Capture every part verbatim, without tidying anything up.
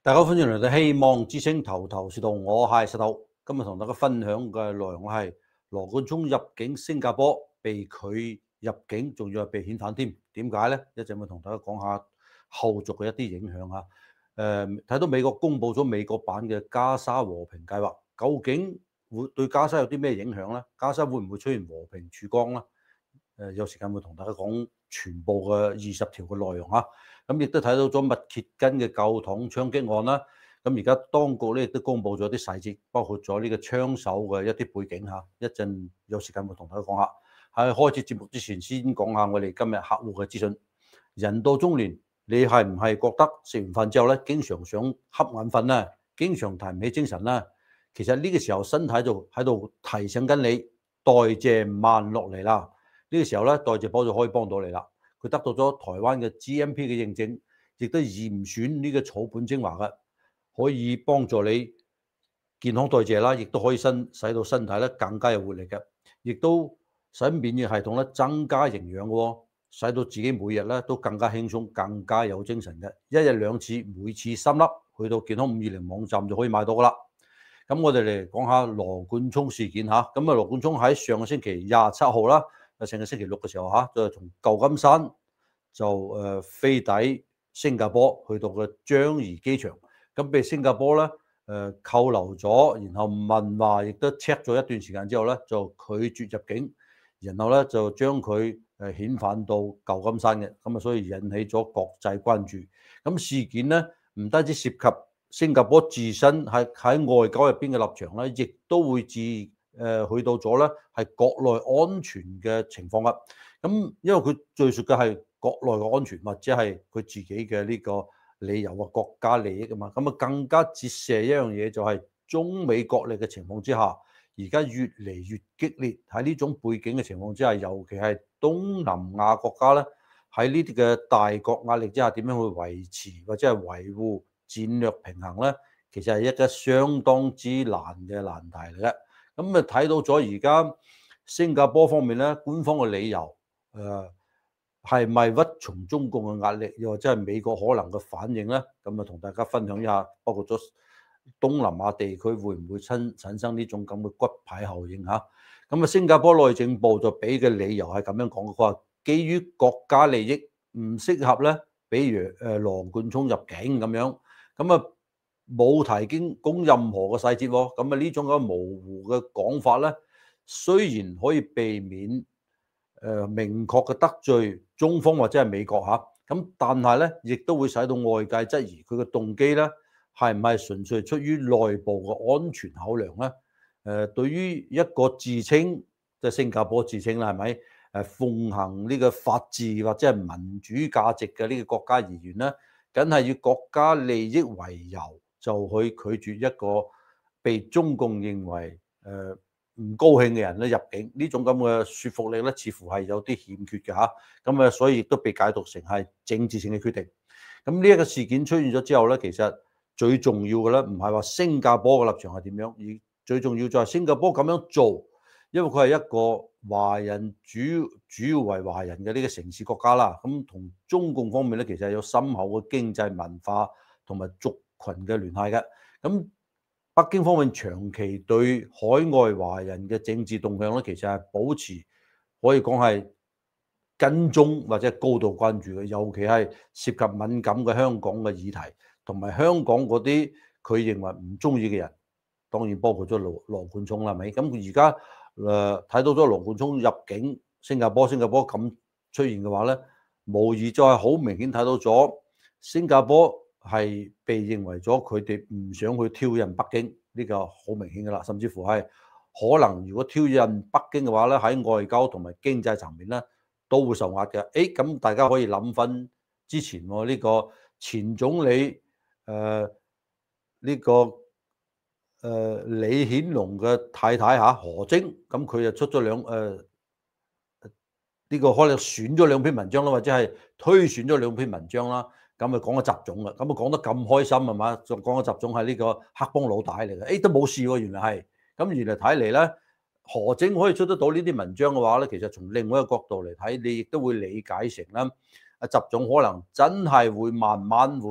大家歡迎嚟到希望之聲頭頭是道，我係石頭。今日同大家分享嘅內容係羅冠聰入境新加坡被拒入境，仲要係被遣返添。點解呢？一陣會同大家講下後續嘅一啲影響啊。誒、呃，睇到美國公布咗美國版嘅加沙和平計劃，究竟會對加沙有啲咩影響呢？加沙會唔會出現和平曙光呢？誒、呃，有時間會同大家講全部嘅二十條嘅內容啊。咁亦都睇到咗密歇根嘅教堂槍擊案啦。咁而家當局咧亦都公布咗啲細節，包括咗呢個槍手嘅一啲背景嚇。一陣有時間會同大家講下。喺開始節目之前，先講下我哋今日客戶嘅資訊。人到中年，你係唔係覺得食完飯之後咧，經常想瞌眼瞓咧，經常提唔起精神咧？其實呢個時候身體就喺度提醒緊你，代謝慢落嚟啦。呢個時候咧，代謝波就可以幫到你啦。佢得到咗台灣嘅 G M P 嘅認證，亦都嚴選呢個草本精華嘅，可以幫助你健康代謝啦，亦都可以身使到身體咧更加有活力嘅，亦都使免疫系統咧增加營養嘅喎，使到自己每日咧都更加輕鬆、更加有精神嘅。一日兩次，每次三粒，去到健康五二零網站就可以買到噶啦。咁我哋嚟講下羅冠聰事件嚇。咁啊，羅冠聰喺上個星期廿七號啦。上個星期六嘅時候嚇，就從舊金山就誒飛抵新加坡，去到個樟宜機場，咁被新加坡咧誒扣留咗，然後問話，亦都 check 咗一段時間之後咧，就拒絕入境，然後咧就將佢誒遣返到舊金山嘅，咁啊所以引起咗國際關注。咁事件咧唔單止涉及新加坡自身喺喺外交入邊嘅立場咧，亦都會自誒去到咗咧，係國內安全嘅情況啦。咁因為佢敘述嘅係國內嘅安全，或者係佢自己嘅呢個理由啊、國家利益啊嘛。咁啊更加折射一樣嘢，就係中美角力嘅情況之下，而家越嚟越激烈。喺呢種背景嘅情況之下，尤其係東南亞國家咧，喺呢啲嘅大國壓力之下，點樣去維持或者係維護戰略平衡咧？其實係一個相當之難嘅難題嚟嘅。咁啊睇到咗而家新加坡方面咧，官方嘅理由，誒係咪屈從中共嘅壓力，又或者係美國可能嘅反應咧？咁啊同大家分享一下，包括咗東南亞地區會唔會產產生呢種咁嘅骨牌效應嚇？咁啊，新加坡內政部就俾嘅理由係咁樣講嘅，佢話基於國家利益唔適合咧，比如誒羅冠聰入境咁樣，咁啊。冇提經供任何嘅細節喎，咁啊呢種咁模糊嘅講法咧，雖然可以避免誒、呃、明確嘅得罪中方或者係美國嚇，咁但係咧，亦都會使到外界質疑佢嘅動機咧，係唔係純粹出於內部嘅安全考量咧？誒、呃，對於一個自稱即係新加坡自稱啦，係咪誒奉行呢個法治或者係民主價值嘅呢個國家而言咧，梗係以國家利益為由，就去拒絕一個被中共認為誒唔高興嘅人咧入境，呢種咁嘅說服力咧，似乎係有啲欠缺嘅嚇。咁啊，所以亦都被解讀成係政治性嘅決定。咁呢一個事件出現咗之後咧，其實最重要嘅咧，唔係話新加坡嘅立場係點樣，而最重要就係新加坡咁樣做，因為佢係一個華人主主要為華人嘅呢個城市國家啦。咁同中共方面咧，其實係有深厚嘅經濟文化同埋族群嘅聯繫嘅。咁北京方面長期對海外華人嘅政治動向咧，其實係保持可以講係跟蹤或者高度關注嘅，尤其係涉及敏感嘅香港嘅議題，同埋香港嗰啲佢認為唔中意嘅人，當然包括咗羅羅冠聰啦，係咪？咁而家誒睇到咗羅冠聰入境新加坡，新加坡咁出現嘅話咧，無疑就係好明顯睇到咗新加坡係被認為咗佢哋唔想去挑釁北京，呢個好明顯噶啦，甚至乎係可能如果挑釁北京嘅話咧，喺外交同埋經濟層面咧都會受壓嘅。誒，咁大家可以諗翻之前喎，呢個前總理誒呢個誒李顯龍嘅太太嚇何晶，咁佢就出咗兩誒呢個可能選咗兩篇文章啦，或者係推選咗兩篇文章啦。咁啊講個習總啊，咁啊講得咁開心係嘛？仲講個習總係呢個黑幫老大嚟嘅，誒都冇事喎，原來係。咁原來睇嚟咧，何晶可以出得到呢啲文章嘅話咧，其實從另外一個角度嚟睇，你亦都會理解成咧，阿習總可能真係會慢慢會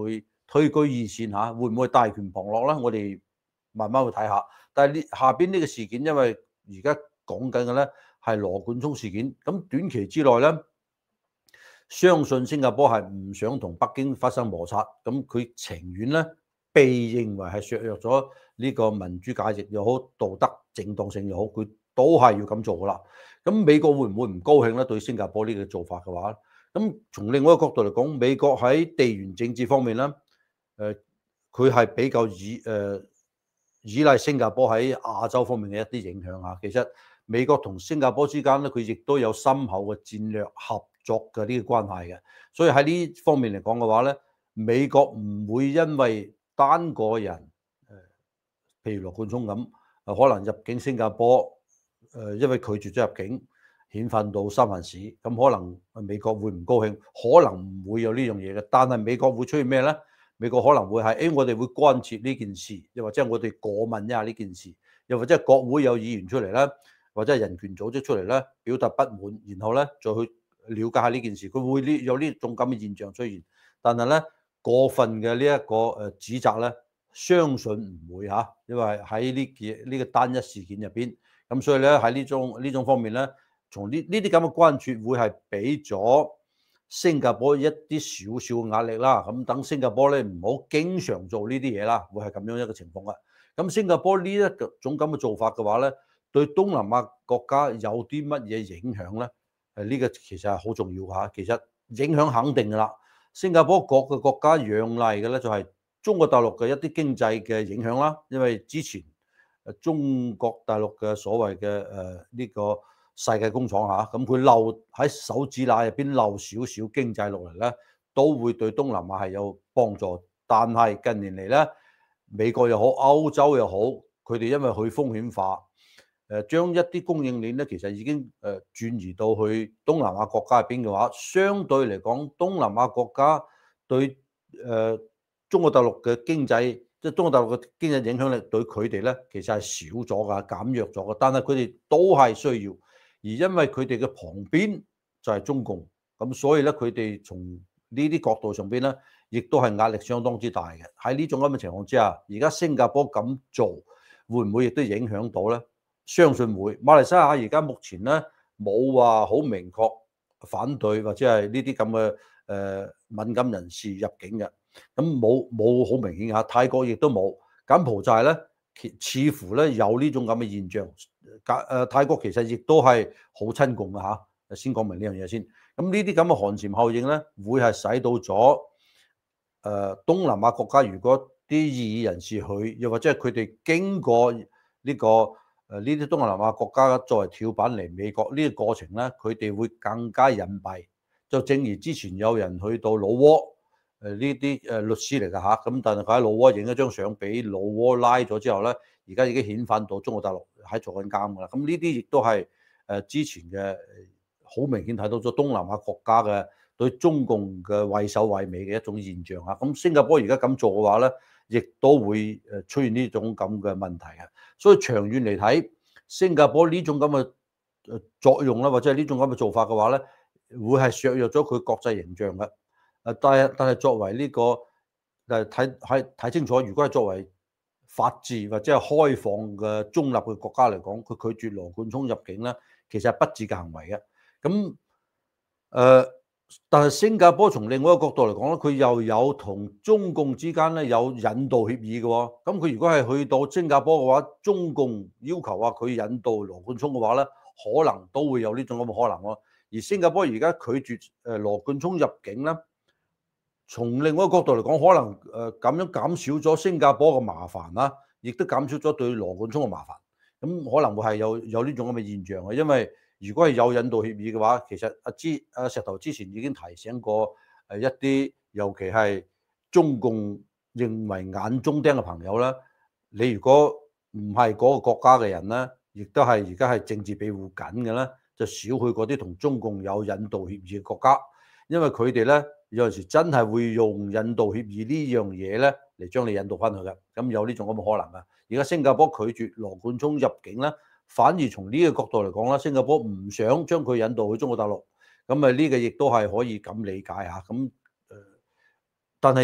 退居二線嚇，會唔會大權旁落咧？我哋慢慢去睇下。但係呢下邊呢個事件，因為而家講緊嘅咧係羅冠聰事件，咁短期之內咧，相信新加坡係唔想同北京發生摩擦，咁佢情願咧被認為係削弱咗呢個民主價值又好、道德正當性又好，佢都係要咁做噶啦。咁美國會唔會唔高興咧？對新加坡呢個做法嘅話，咁從另外一個角度嚟講，美國喺地緣政治方面咧，誒佢係比較以誒、呃、依賴新加坡喺亞洲方面嘅一啲影響啊。其實美國同新加坡之間咧，佢亦都有深厚嘅戰略合作嘅呢個關係嘅，所以喺呢方面嚟講嘅話咧，美國唔會因為單個人誒，譬如羅冠聰咁，誒可能入境新加坡，誒因為拒絕咗入境，遣返到三藩市，咁可能美國會唔高興，可能唔會有呢樣嘢嘅，但係美國會出現咩咧？美國可能會係，誒、哎、我哋會關切呢件事，又或者我哋過問一下呢件事，又或者國會有議員出嚟咧，或者係人權組織出嚟咧，表達不滿，然後咧再去了解下呢件事，佢會呢有呢種咁嘅現象出現，但係咧過分嘅呢一個誒指責咧，相信唔會嚇，因為喺呢件呢個單一事件入邊，咁所以咧喺呢種呢種方面咧，從呢呢啲咁嘅關注會係俾咗新加坡一啲少少嘅壓力啦，咁等新加坡咧唔好經常做呢啲嘢啦，會係咁樣一個情況啦。咁新加坡呢一種咁嘅做法嘅話咧，對東南亞國家有啲乜嘢影響咧？誒呢個其實係好重要嚇，其實影響肯定㗎啦。新加坡各個國家仰賴嘅咧就係中國大陸嘅一啲經濟嘅影響啦，因為之前誒中國大陸嘅所謂嘅誒呢個世界工廠嚇，咁佢漏喺手指罅入邊漏少少經濟落嚟咧，都會對東南亞係有幫助。但係近年嚟咧，美國又好，歐洲又好，佢哋因為去風險化。誒將一啲供應鏈咧，其實已經誒轉移到去東南亞國家入邊嘅話，相對嚟講，東南亞國家對誒中國大陸嘅經濟，即係中國大陸嘅經濟影響力對佢哋咧，其實係少咗㗎，減弱咗㗎。但係佢哋都係需要，而因為佢哋嘅旁邊就係中共，咁所以咧佢哋從呢啲角度上邊咧，亦都係壓力相當之大嘅。喺呢種咁嘅情況之下，而家新加坡咁做，會唔會亦都影響到咧？相信會。馬來西亞而家目前咧冇話好明確反對或者係呢啲咁嘅誒敏感人士入境嘅，咁冇冇好明顯嚇。泰國亦都冇，柬埔寨咧似乎咧有呢種咁嘅現象。誒泰國其實亦都係好親共嘅嚇，先講明呢樣嘢先。咁呢啲咁嘅寒蟬效應咧，會係使到咗誒、呃、東南亞國家，如果啲異議人士去，又或者係佢哋經過呢、這個。誒呢啲東南亞國家作為跳板嚟美國呢個過程咧，佢哋會更加隱蔽。就正如之前有人去到老撾，誒呢啲誒律師嚟㗎嚇，咁但係佢喺老撾影一張相俾老撾拉咗之後咧，而家已經遣返到中國大陸喺坐緊監㗎啦。咁呢啲亦都係誒之前嘅好明顯睇到咗東南亞國家嘅對中共嘅畏首畏尾嘅一種現象嚇。咁新加坡而家咁做嘅話咧，亦都會誒出現呢種咁嘅問題嘅。所以長遠嚟睇，新加坡呢種咁嘅誒作用啦，或者係呢種咁嘅做法嘅話咧，會係削弱咗佢國際形象嘅。誒，但係但係作為呢個誒睇睇睇清楚，如果係作為法治或者係開放嘅中立嘅國家嚟講，佢拒絕羅冠聰入境咧，其實係不智嘅行為嘅。咁誒。呃但係新加坡從另外一個角度嚟講咧，佢又有同中共之間咧有引渡協議嘅喎。咁佢如果係去到新加坡嘅話，中共要求話佢引渡羅冠聰嘅話咧，可能都會有呢種咁嘅可能咯。而新加坡而家拒絕誒羅冠聰入境咧，從另外一個角度嚟講，可能誒咁樣減少咗新加坡嘅麻煩啦，亦都減少咗對羅冠聰嘅麻煩。咁可能會係有有呢種咁嘅現象嘅，因為如果係有引渡協議嘅話，其實阿之阿石頭之前已經提醒過誒一啲，尤其係中共認為眼中釘嘅朋友啦，你如果唔係嗰個國家嘅人咧，亦都係而家係政治庇護緊嘅咧，就少去嗰啲同中共有引渡協議嘅國家，因為佢哋咧有陣時真係會用引渡協議呢樣嘢咧嚟將你引渡翻去嘅，咁有呢種咁嘅可能啊。而家新加坡拒絕羅冠聰入境咧，反而從呢個角度嚟講啦，新加坡唔想將佢引渡去中國大陸，咁啊呢個亦都係可以咁理解嚇。咁誒，但係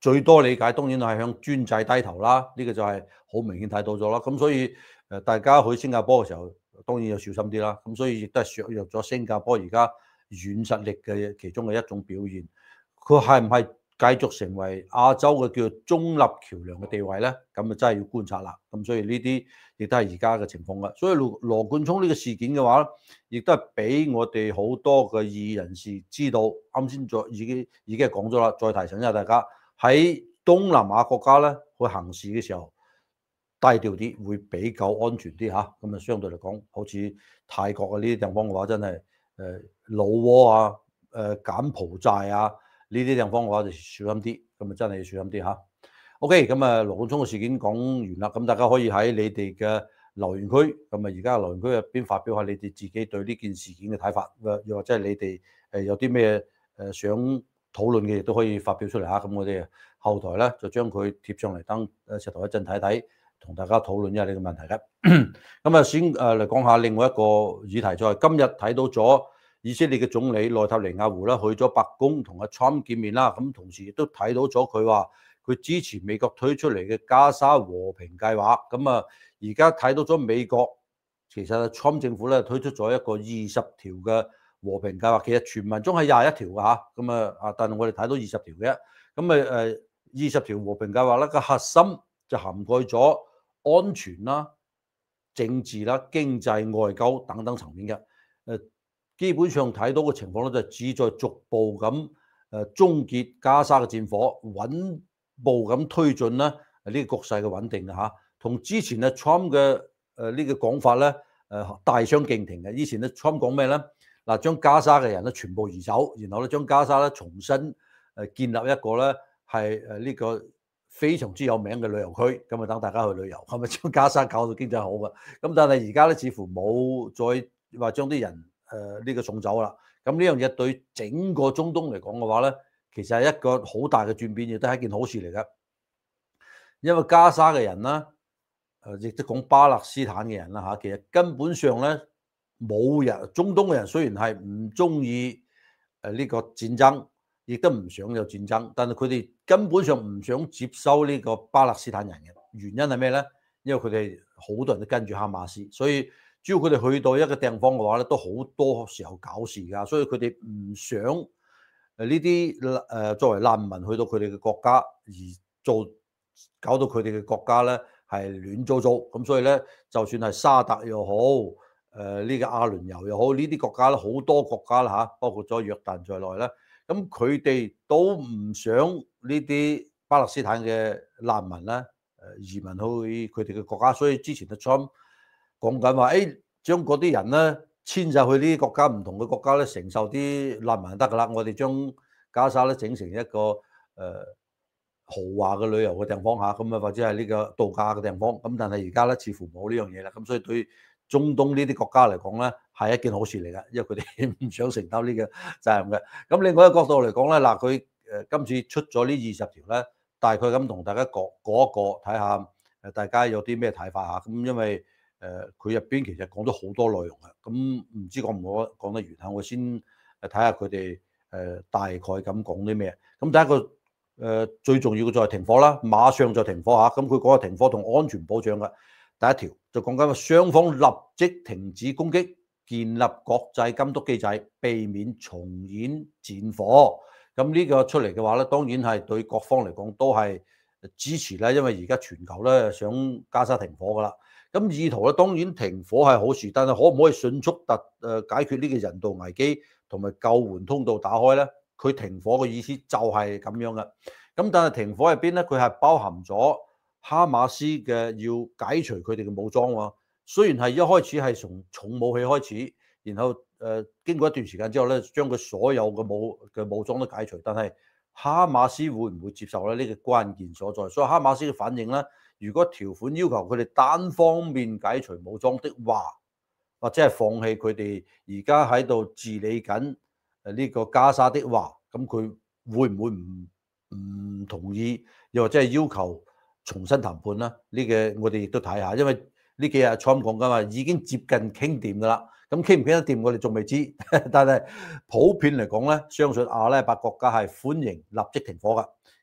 最多理解當然係向專制低頭啦，呢、這個就係好明顯睇到咗啦。咁所以誒，大家去新加坡嘅時候，當然要小心啲啦。咁所以亦都係削弱咗新加坡而家軟實力嘅其中嘅一種表現。佢係唔係繼續成為亞洲嘅叫做中立橋梁嘅地位咧？咁啊真係要觀察啦。咁所以呢啲亦都係而家嘅情況啦。所以羅羅冠聰呢個事件嘅話，亦都係俾我哋好多嘅異議人士知道。啱先再已經已經係講咗啦，再提醒一下大家。喺東南亞國家咧，去行事嘅時候低調啲，會比較安全啲嚇。咁啊，相對嚟講，好似泰國啊呢啲地方嘅話，真係誒老撾啊、誒、呃、柬埔寨啊呢啲地方嘅話就小心啲。咁啊，真係要小心啲嚇。OK，咁啊，羅冠聰嘅事件講完啦，咁大家可以喺你哋嘅留言區，咁啊而家留言區入邊發表下你哋自己對呢件事件嘅睇法，又或者係你哋誒有啲咩誒想討論嘅，亦都可以發表出嚟嚇。咁我哋後台咧就將佢貼上嚟，等誒石頭一陣睇睇，同大家討論一下呢個問題嘅。咁啊，先誒嚟講下另外一個議題，就係今日睇到咗以色列嘅總理內塔尼亞胡啦，去咗白宮同阿 Trump 見面啦。咁同時亦都睇到咗佢話佢支持美國推出嚟嘅加沙和平計劃。咁啊，而家睇到咗美國其實 Trump 政府咧推出咗一個二十條嘅和平計劃，其實全文中係廿一條嘅嚇。咁啊啊，但係我哋睇到二十條嘅。咁啊誒二十條和平計劃咧個核心就涵蓋咗安全啦、政治啦、經濟、外交等等層面嘅。誒基本上睇到嘅情況咧，就旨在逐步咁誒終結加沙嘅戰火，穩步咁推進啦呢個局勢嘅穩定嚇。同之前咧 Trump 嘅誒呢個講法咧誒大相徑庭嘅。以前咧 Trump 講咩咧？嗱，將加沙嘅人咧全部移走，然後咧將加沙咧重新誒建立一個咧係誒呢個非常之有名嘅旅遊區，咁啊等大家去旅遊，係咪將加沙搞到經濟好嘅？咁但係而家咧似乎冇再話將啲人誒呢個送走啦。咁呢樣嘢對整個中東嚟講嘅話咧，其實係一個好大嘅轉變，亦都係一件好事嚟嘅。因為加沙嘅人啦，誒亦都講巴勒斯坦嘅人啦嚇，其實根本上咧冇人，中東嘅人雖然係唔中意誒呢個戰爭，亦都唔想有戰爭，但係佢哋根本上唔想接收呢個巴勒斯坦人嘅原因係咩咧？因為佢哋好多人都跟住哈馬斯，所以只要佢哋去到一個地方嘅話咧，都好多時候搞事㗎，所以佢哋唔想誒呢啲誒作為難民去到佢哋嘅國家而做搞到佢哋嘅國家咧係亂糟糟，咁所以咧就算係沙特又好，誒、呃、呢、這個阿聯酋又好，呢啲國家咧好多國家啦嚇，包括咗約旦在內咧，咁佢哋都唔想呢啲巴勒斯坦嘅難民咧誒移民去佢哋嘅國家，所以之前嘅 Trump 講緊話，誒將嗰啲人咧遷就去呢啲國家，唔同嘅國家咧承受啲難民就得㗎啦，我哋將加沙咧整成一個誒、呃豪華嘅旅遊嘅地方嚇，咁啊或者係呢個度假嘅地方，咁但係而家咧似乎冇呢樣嘢啦，咁所以對中東呢啲國家嚟講咧係一件好事嚟嘅，因為佢哋唔想承擔呢個責任嘅。咁另外一個角度嚟講咧，嗱佢誒今次出咗呢二十條咧，大概咁同大家講講一個睇下誒大家有啲咩睇法嚇。咁因為誒佢入邊其實講咗好多內容嘅，咁唔知講唔講講得完嚇，我先誒睇下佢哋誒大概咁講啲咩。咁第一個。誒、呃、最重要嘅就係停火啦，馬上就停火嚇。咁佢講嘅停火同安全保障嘅第一條就講緊話雙方立即停止攻擊，建立國際監督機制，避免重演戰火。咁呢個出嚟嘅話咧，當然係對各方嚟講都係支持啦，因為而家全球咧想加沙停火噶啦。咁意圖咧當然停火係好事，但係可唔可以迅速突誒解決呢個人道危機同埋救援通道打開咧？佢停火嘅意思就係咁樣嘅，咁但係停火入邊咧，佢係包含咗哈馬斯嘅要解除佢哋嘅武裝喎。雖然係一開始係從重武器開始，然後誒、呃、經過一段時間之後咧，將佢所有嘅武嘅武裝都解除，但係哈馬斯會唔會接受咧？呢、這個關鍵所在。所以哈馬斯嘅反應咧，如果條款要求佢哋單方面解除武裝的話，或者係放棄佢哋而家喺度治理緊誒呢個加沙的話，咁佢會唔會唔唔同意，又或者係要求重新談判咧？呢個我哋亦都睇下，因為呢幾日 Trump 講緊話已經接近傾掂㗎啦。咁傾唔傾得掂，我哋仲未知。但係普遍嚟講咧，相信阿拉伯國家係歡迎立即停火㗎。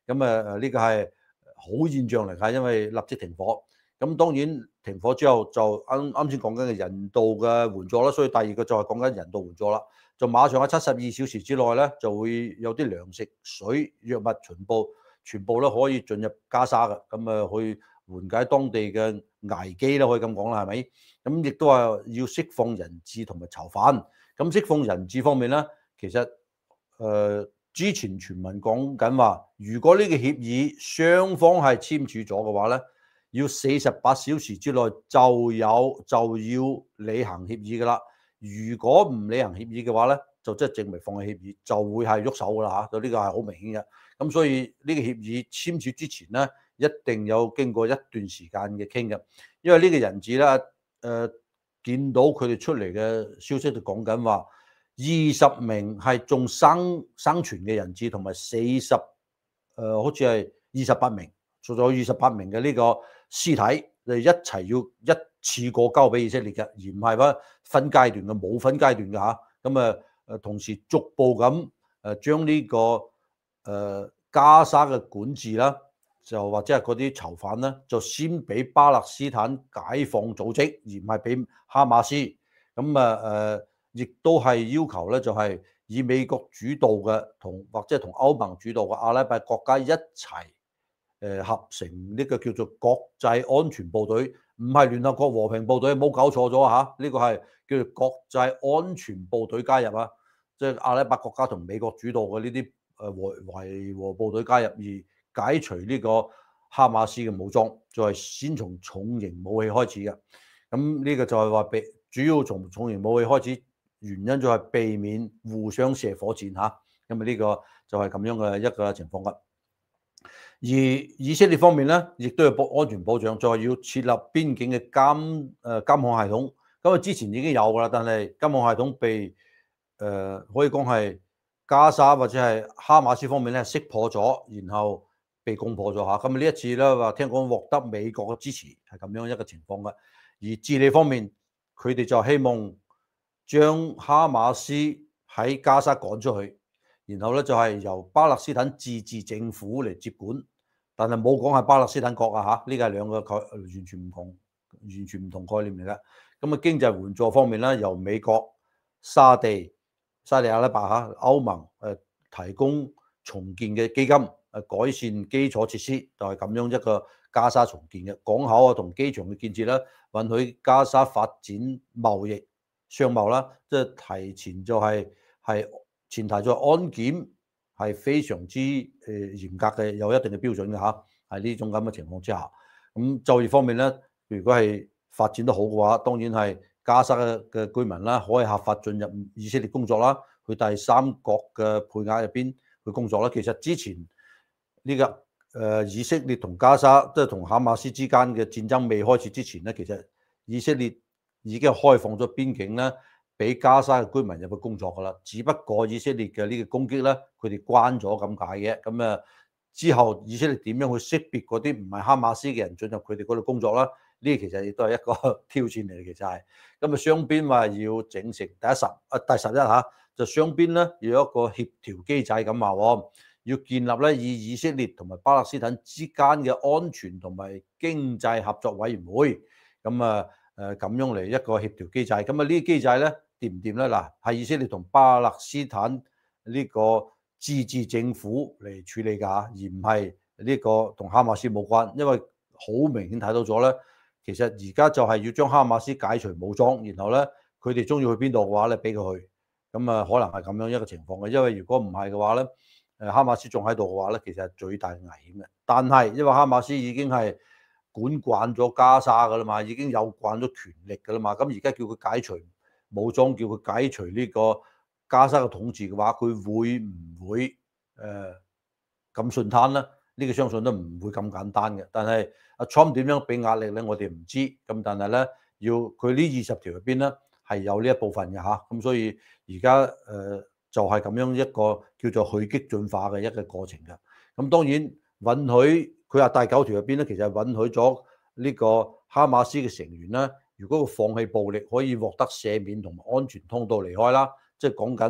咁誒誒呢個係好現象嚟㗎，因為立即停火。咁當然停火之後就啱啱先講緊嘅人道嘅援助啦，所以第二個就係講緊人道援助啦。就馬上喺七十二小時之內咧，就會有啲糧食、水、藥物全部全部咧可以進入加沙嘅，咁啊去緩解當地嘅危機啦，可以咁講啦，係咪？咁亦都係要釋放人質同埋囚犯。咁釋放人質方面咧，其實誒、呃、之前傳聞講緊話，如果呢個協議雙方係簽署咗嘅話咧，要四十八小時之內就有就要履行協議㗎啦。如果唔履行協議嘅話咧，就即係證明放棄協議，就會係喐手㗎啦嚇。就呢個係好明顯嘅。咁所以呢個協議簽署之前咧，一定有經過一段時間嘅傾嘅。因為呢個人質咧，誒、呃、見到佢哋出嚟嘅消息就講緊話，二十名係仲生生存嘅人質，同埋四十誒好似係二十八名，仲有二十八名嘅呢個屍體，就一齊要一次過交俾以色列嘅，而唔係話分階段嘅，冇分階段嘅嚇。咁啊誒，同時逐步咁誒將呢個誒、呃、加沙嘅管治啦，就或者係嗰啲囚犯咧，就先俾巴勒斯坦解放組織，而唔係俾哈馬斯。咁啊誒，亦都係要求咧，就係、是、以美國主導嘅，同或者係同歐盟主導嘅阿拉伯國家一齊。誒合成呢個叫做國際安全部隊，唔係聯合國和平部隊，冇搞錯咗嚇。呢個係叫做國際安全部隊加入啊，即係阿拉伯國家同美國主導嘅呢啲誒維維和部隊加入，而解除呢個哈馬斯嘅武裝，就係先從重型武器開始嘅。咁呢個就係話避主要從重型武器開始，原因就係避免互相射火箭嚇。咁啊呢個就係咁樣嘅一個情況㗎。而以色列方面咧，亦都有保安全保障，再要設立邊境嘅監誒監控系統。咁啊，之前已經有㗎啦，但係監控系統被誒、呃、可以講係加沙或者係哈馬斯方面咧識破咗，然後被攻破咗嚇。咁啊呢一次咧話聽講獲得美國嘅支持，係咁樣一個情況嘅。而治理方面，佢哋就希望將哈馬斯喺加沙趕出去。然後咧就係由巴勒斯坦自治政府嚟接管，但係冇講係巴勒斯坦國啊嚇，呢個係兩個概完全唔同、完全唔同概念嚟嘅。咁啊經濟援助方面咧，由美國、沙地、沙地阿拉伯嚇、歐盟誒提供重建嘅基金，誒改善基礎設施，就係咁樣一個加沙重建嘅港口啊同機場嘅建設啦，允許加沙發展貿易、商貿啦，即係提前就係係。前提就係安檢係非常之誒嚴格嘅，有一定嘅標準嘅嚇。係呢種咁嘅情況之下，咁就業方面咧，如果係發展得好嘅話，當然係加沙嘅居民啦，可以合法進入以色列工作啦，去第三國嘅配額入邊去工作啦。其實之前呢個誒以色列同加沙即係同哈馬斯之間嘅戰爭未開始之前咧，其實以色列已經開放咗邊境啦。俾加沙嘅居民入去工作㗎啦，只不過以色列嘅呢個攻擊咧，佢哋關咗咁解嘅。咁啊之後，以色列點樣去識別嗰啲唔係哈馬斯嘅人進入佢哋嗰度工作啦？呢其實亦都係一個挑戰嚟嘅，其實係。咁啊雙邊話要整成第一十啊第十一嚇，就雙邊咧要有一個協調機制咁話喎，要建立咧以以色列同埋巴勒斯坦之間嘅安全同埋經濟合作委員會。咁啊誒咁樣嚟一個協調機制。咁啊呢啲機制咧。掂唔掂咧？嗱，係以色列同巴勒斯坦呢個自治政府嚟處理㗎，而唔係呢個同哈馬斯冇關。因為好明顯睇到咗咧，其實而家就係要將哈馬斯解除武裝，然後咧佢哋中意去邊度嘅話咧，俾佢去。咁啊，可能係咁樣一個情況嘅。因為如果唔係嘅話咧，誒哈馬斯仲喺度嘅話咧，其實係最大嘅危險嘅。但係因為哈馬斯已經係管慣咗加沙㗎啦嘛，已經有慣咗權力㗎啦嘛，咁而家叫佢解除武裝，叫佢解除呢個加沙嘅統治嘅話，佢會唔會誒咁順攤咧？呢個相信都唔會咁簡單嘅。但係阿 Trump 點樣俾壓力咧？我哋唔知。咁但係咧，要佢呢二十條入邊咧係有呢一部分嘅嚇。咁所以而家誒就係咁樣一個叫做去激進化嘅一個過程嘅。咁當然允許佢話第九條入邊咧，其實係允許咗呢個哈馬斯嘅成員咧。如果佢放棄暴力，可以獲得赦免同埋安全通道離開啦。即係講緊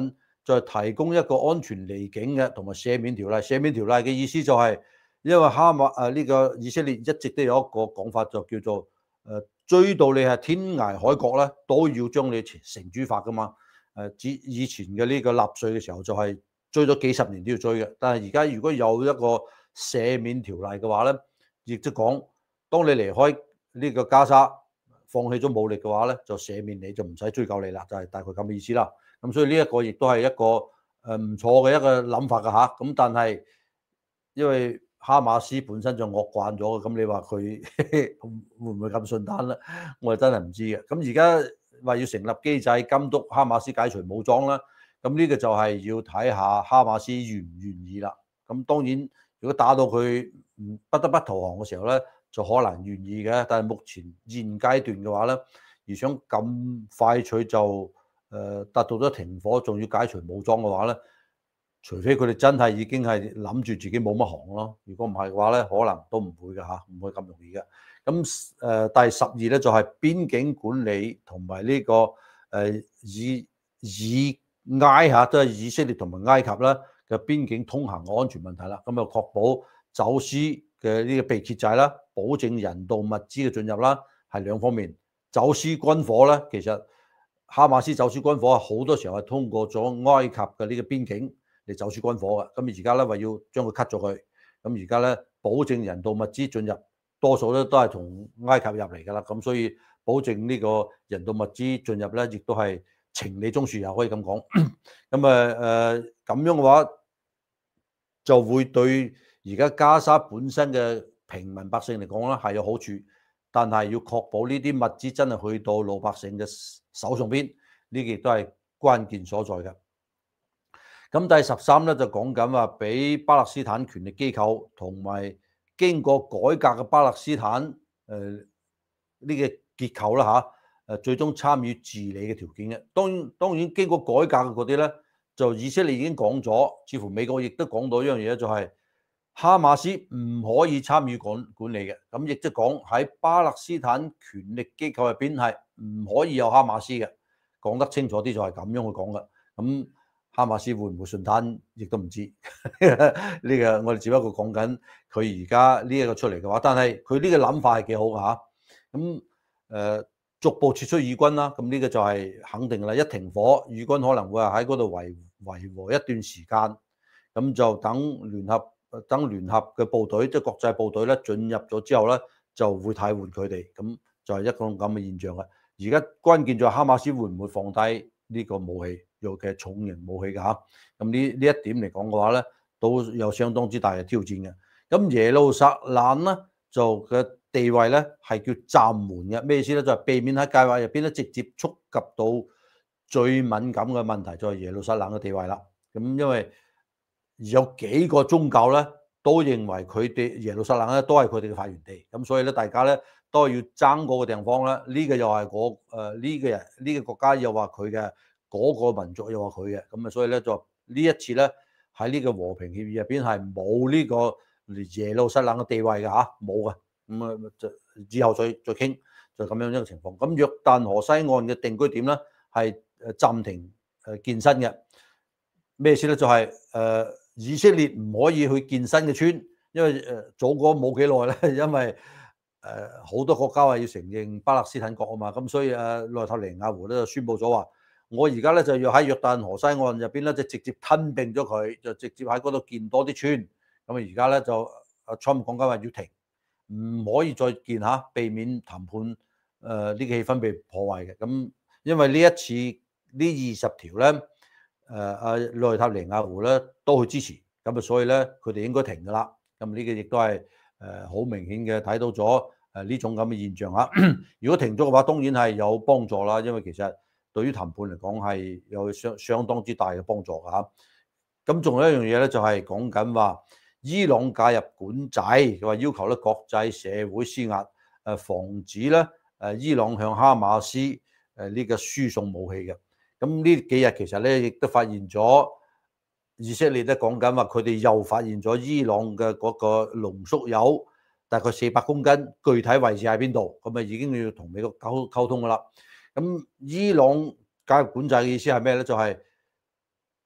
就係提供一個安全離境嘅同埋赦免條例。赦免條例嘅意思就係、是，因為哈馬誒呢個以色列一直都有一個講法，就叫做誒、呃、追到你係天涯海角咧，都要將你繩之法噶嘛。誒、呃，以以前嘅呢個納稅嘅時候就係追咗幾十年都要追嘅，但係而家如果有一個赦免條例嘅話咧，亦即講，當你離開呢個加沙，放棄咗武力嘅話咧，就赦免你，就唔使追究你啦，就係、是、大概咁嘅意思啦。咁所以呢一個亦都係一個誒唔錯嘅一個諗法㗎嚇。咁但係因為哈馬斯本身就惡慣咗嘅，咁你話佢會唔會咁順攤咧？我係真係唔知嘅。咁而家話要成立機制監督哈馬斯解除武裝啦，咁呢個就係要睇下哈馬斯願唔願意啦。咁當然，如果打到佢唔不得不投降嘅時候咧，就可能願意嘅。但係目前現階段嘅話咧，而想咁快脆就誒達到咗停火，仲要解除武裝嘅話咧，除非佢哋真係已經係諗住自己冇乜行咯。如果唔係嘅話咧，可能都唔會嘅嚇，唔會咁容易嘅。咁誒、呃、第十二咧就係、是、邊境管理同埋呢個誒、呃、以以埃嚇，都係以色列同埋埃及啦嘅邊境通行嘅安全問題啦。咁啊確保走私嘅呢個被揭制啦，保證人道物資嘅進入啦，係兩方面。走私軍火咧，其實哈馬斯走私軍火好多時候係通過咗埃及嘅呢個邊境嚟走私軍火嘅。咁而家咧話要將佢 cut 咗佢，咁而家咧保證人道物資進入，多數咧都係從埃及入嚟㗎啦。咁所以保證呢個人道物資進入咧，亦都係情理中樹，又可以咁講。咁啊誒咁樣嘅話，就會對而家加沙本身嘅平民百姓嚟講咧係有好處。但係要確保呢啲物資真係去到老百姓嘅手上邊，呢個亦都係關鍵所在嘅。咁第十三咧就講緊話，俾巴勒斯坦權力機構同埋經過改革嘅巴勒斯坦誒呢、呃這個結構啦嚇，誒最終參與治理嘅條件嘅。當然當然經過改革嘅嗰啲咧，就以色列已經講咗，似乎美國亦都講到一樣嘢，就係、是。哈馬斯唔可以參與管管理嘅，咁亦即係講喺巴勒斯坦權力機構入邊係唔可以有哈馬斯嘅，講得清楚啲就係咁樣去講嘅。咁哈馬斯會唔會順攤，亦都唔知。呢個我哋只不過講緊佢而家呢一個出嚟嘅話，但係佢呢個諗法係幾好嘅嚇。咁誒、呃、逐步撤出以軍啦，咁呢個就係肯定啦。一停火，以軍可能會係喺嗰度維維和一段時間，咁就等聯合。等聯合嘅部隊，即係國際部隊咧進入咗之後咧，就會替換佢哋，咁就係一個咁嘅現象啦。而家關鍵就係哈馬斯會唔會放低呢個武器，尤其係重型武器㗎嚇。咁呢呢一點嚟講嘅話咧，都有相當之大嘅挑戰嘅。咁耶路撒冷咧就嘅地位咧係叫暫緩嘅，咩意思咧？就係避免喺計劃入邊咧直接觸及到最敏感嘅問題，就係耶路撒冷嘅地位啦。咁因為有幾個宗教咧，都認為佢哋耶路撒冷咧都係佢哋嘅發源地，咁所以咧大家咧都係要爭嗰個地方咧。呢、這個又係我誒呢個人呢、這個國家又話佢嘅，嗰、那個民族又話佢嘅，咁啊所以咧就呢一次咧喺呢個和平協議入邊係冇呢個耶路撒冷嘅地位嘅嚇，冇嘅。咁啊就之後再再傾，就咁樣一個情況。咁約旦河西岸嘅定居點咧係誒暫停誒建新嘅，咩意思咧？就係、是、誒。呃以色列唔可以去建新嘅村，因為誒早嗰冇幾耐咧，因為誒好多國家話要承認巴勒斯坦國啊嘛，咁所以誒內塔尼亞胡咧就宣布咗話，我而家咧就要喺約旦河西岸入邊咧就直接吞併咗佢，就直接喺嗰度建多啲村。咁啊而家咧就阿 Trump 講緊話要停，唔可以再建嚇，避免談判誒呢個氣氛被破壞嘅。咁因為呢一次呢二十條咧。誒阿內塔尼亞胡咧都去支持，咁啊所以咧佢哋應該停㗎啦。咁呢個亦都係誒好明顯嘅睇到咗誒呢種咁嘅現象嚇。如果停咗嘅話，當然係有幫助啦，因為其實對於談判嚟講係有相相當之大嘅幫助㗎嚇。咁仲有一樣嘢咧，就係講緊話伊朗介入管制，佢話要求咧國際社會施壓，誒防止咧誒伊朗向哈馬斯誒呢個輸送武器嘅。咁呢幾日其實咧，亦都發現咗以色列咧講緊話，佢哋又發現咗伊朗嘅嗰個濃縮鈾大概四百公斤，具體位置喺邊度？咁啊已經要同美國溝溝通噶啦。咁伊朗介入管制嘅意思係咩咧？就係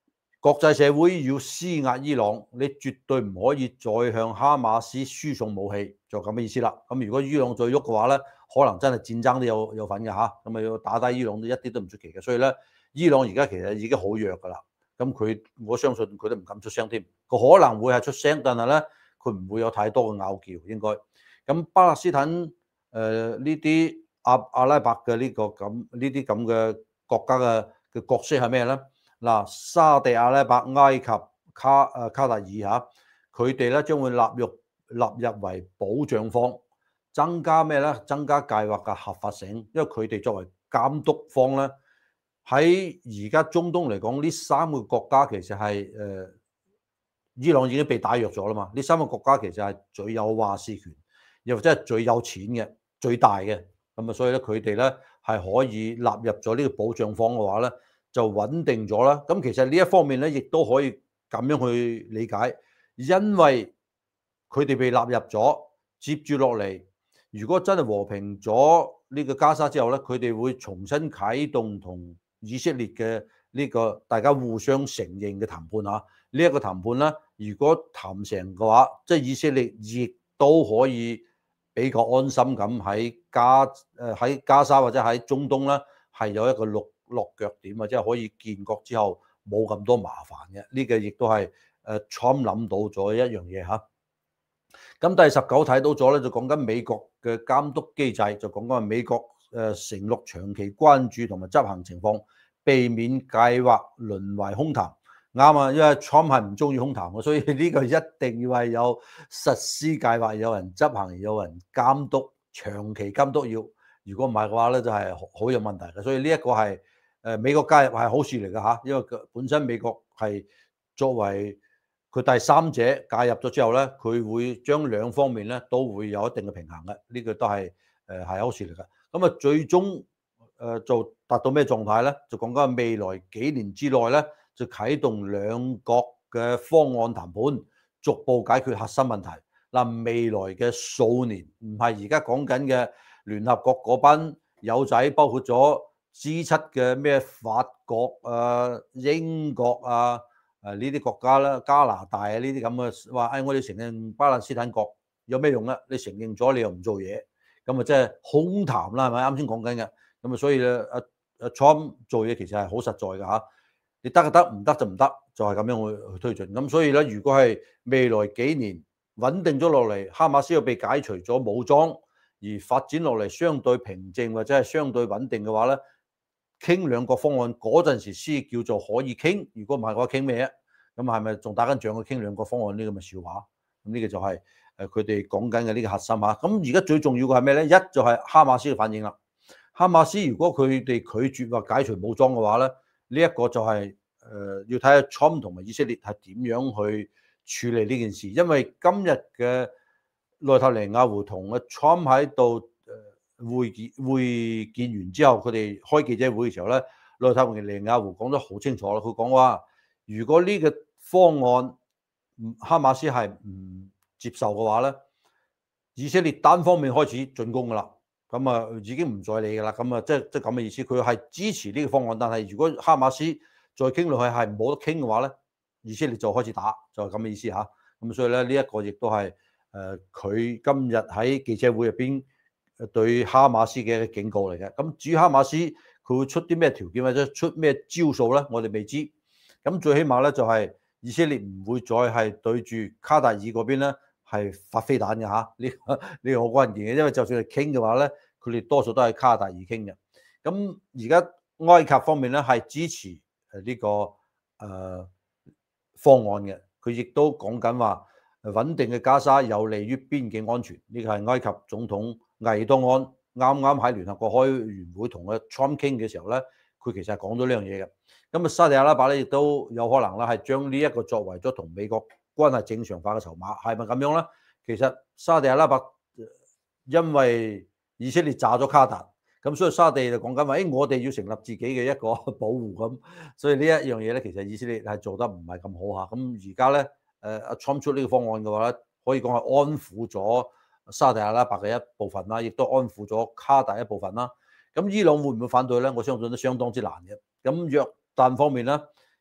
國際社會要施壓伊朗，你絕對唔可以再向哈馬斯輸送武器，就咁嘅意思啦。咁如果伊朗再喐嘅話咧，可能真係戰爭都有有份嘅嚇，咁啊要打低伊朗都一啲都唔出奇嘅。所以咧，伊朗而家其實已經好弱㗎啦。咁佢我相信佢都唔敢出聲添，佢可能會係出聲，但係咧佢唔會有太多嘅拗撬應該。咁巴勒斯坦誒呢啲阿阿拉伯嘅呢、這個咁呢啲咁嘅國家嘅嘅角色係咩咧？嗱，沙地阿拉伯、埃及、卡誒卡達爾嚇，佢哋咧將會納入納入為保障方，增加咩咧？增加計劃嘅合法性，因為佢哋作為監督方咧，喺而家中東嚟講，呢三個國家其實係誒、呃、伊朗已經被打弱咗啦嘛。呢三個國家其實係最有話事權，又或者係最有錢嘅、最大嘅，咁啊，所以咧佢哋咧係可以納入咗呢個保障方嘅話咧，就穩定咗啦。咁其實呢一方面咧，亦都可以咁樣去理解，因為佢哋被納入咗，接住落嚟，如果真係和平咗呢個加沙之後咧，佢哋會重新啟動同以色列嘅呢個大家互相承認嘅談判嚇。呢一個談判咧，如果談成嘅話，即係以色列亦都可以比較安心咁喺加誒喺加沙或者喺中東咧，係有一個落落腳點啊，即係可以建國之後冇咁多麻煩嘅。呢個亦都係誒 Trump 諗到咗一樣嘢嚇。咁第十九睇到咗咧，就講緊美國嘅監督機制，就講緊美國誒承諾長期關注同埋執行情況，避免計劃淪為空談。啱啊，因為 Trump 係唔中意空談嘅，所以呢個一定要係有實施計劃，有人執行，有人監督，長期監督要。如果唔係嘅話咧，就係好有問題嘅。所以呢一個係誒美國介入係好事嚟嘅嚇，因為本身美國係作為佢第三者介入咗之後咧，佢會將兩方面咧都會有一定嘅平衡嘅，呢個都係誒係好事嚟嘅。咁啊，最終誒就達到咩狀態咧？就講緊未來幾年之內咧，就啟動兩國嘅方案談判，逐步解決核心問題。嗱，未來嘅數年唔係而家講緊嘅聯合國嗰班友仔，包括咗 G 七嘅咩法國啊、英國啊。誒呢啲國家啦，加拿大啊呢啲咁嘅話，誒、哎、我哋承認巴勒斯坦國有咩用啊？你承認咗，你又唔做嘢，咁啊即係空談啦，係咪？啱先講緊嘅，咁啊所以咧，阿阿 Trump 做嘢其實係好實在嘅嚇，你得就得，唔得就唔得，就係、是、咁樣去去推進。咁所以咧，如果係未來幾年穩定咗落嚟，哈馬斯又被解除咗武裝，而發展落嚟相對平靜或者係相對穩定嘅話咧，傾兩個方案嗰陣時先叫做可以傾，如果唔係嘅話傾咩啊？咁係咪仲打緊仗去傾兩個方案呢？咁嘅笑話？咁呢個就係誒佢哋講緊嘅呢個核心嚇。咁而家最重要嘅係咩咧？一就係哈馬斯嘅反應啦。哈馬斯如果佢哋拒絕話解除武裝嘅話咧，呢、這、一個就係、是、誒、呃、要睇下 Trump 同埋以色列係點樣去處理呢件事，因為今日嘅內塔尼亞胡同阿 Trump 喺度。會見會見完之後，佢哋開記者會嘅時候咧，內塔尼亞胡講得好清楚啦。佢講話，如果呢個方案哈馬斯係唔接受嘅話咧，以色列單方面開始進攻噶啦，咁啊已經唔再理噶啦。咁啊即係即係咁嘅意思。佢係支持呢個方案，但係如果哈馬斯再傾落去係冇得傾嘅話咧，以色列就開始打，就係咁嘅意思嚇。咁所以咧呢一個亦都係誒佢今日喺記者會入邊。對哈馬斯嘅一個警告嚟嘅，咁至於哈馬斯佢會出啲咩條件或者出咩招數咧，我哋未知。咁最起碼咧就係以色列唔會再係對住卡達爾嗰邊咧係發飛彈嘅嚇，呢個呢個好關鍵嘅，因為就算係傾嘅話咧，佢哋多數都係卡達爾傾嘅。咁而家埃及方面咧係支持誒呢個誒方案嘅，佢亦都講緊話穩定嘅加沙有利於邊境安全，呢個係埃及總統魏多安啱啱喺聯合國開完會同阿 Trump 傾嘅時候咧，佢其實係講咗呢樣嘢嘅。咁啊，沙地阿拉伯咧亦都有可能啦，係將呢一個作為咗同美國關係正常化嘅籌碼，係咪咁樣咧？其實沙地阿拉伯因為以色列炸咗卡達，咁所以沙地就講緊話，誒我哋要成立自己嘅一個保護咁，所以呢一樣嘢咧，其實以色列係做得唔係咁好嚇。咁而家咧，誒阿 Trump 出呢個方案嘅話咧，可以講係安撫咗沙地阿拉伯嘅一部分啦，亦都安撫咗卡達一部分啦。咁伊朗會唔會反對咧？我相信都相當之難嘅。咁約旦方面咧，